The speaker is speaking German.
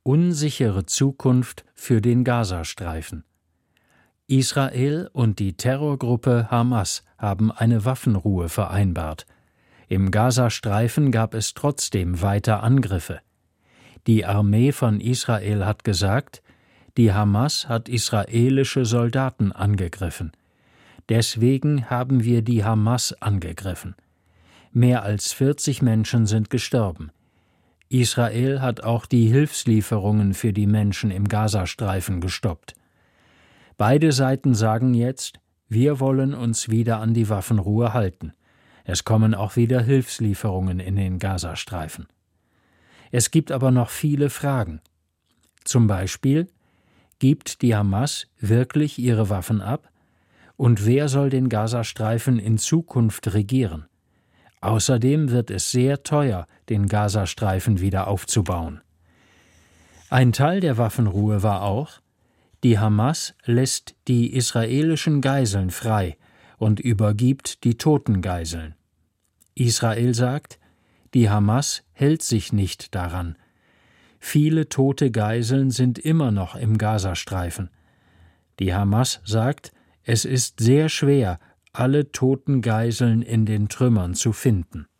unsichere Zukunft für den Gazastreifen. Israel und die Terrorgruppe Hamas haben eine Waffenruhe vereinbart. Im Gazastreifen gab es trotzdem weiter Angriffe. Die Armee von Israel hat gesagt, die Hamas hat israelische Soldaten angegriffen. Deswegen haben wir die Hamas angegriffen. Mehr als 40 Menschen sind gestorben. Israel hat auch die Hilfslieferungen für die Menschen im Gazastreifen gestoppt. Beide Seiten sagen jetzt, wir wollen uns wieder an die Waffenruhe halten. Es kommen auch wieder Hilfslieferungen in den Gazastreifen. Es gibt aber noch viele Fragen. Zum Beispiel, gibt die Hamas wirklich ihre Waffen ab? Und wer soll den Gazastreifen in Zukunft regieren? Außerdem wird es sehr teuer, den Gazastreifen wieder aufzubauen. Ein Teil der Waffenruhe war auch, die Hamas lässt die israelischen Geiseln frei und übergibt die toten Geiseln. Israel sagt, die Hamas hält sich nicht daran. Viele tote Geiseln sind immer noch im Gazastreifen. Die Hamas sagt, es ist sehr schwer, alle toten Geiseln in den Trümmern zu finden.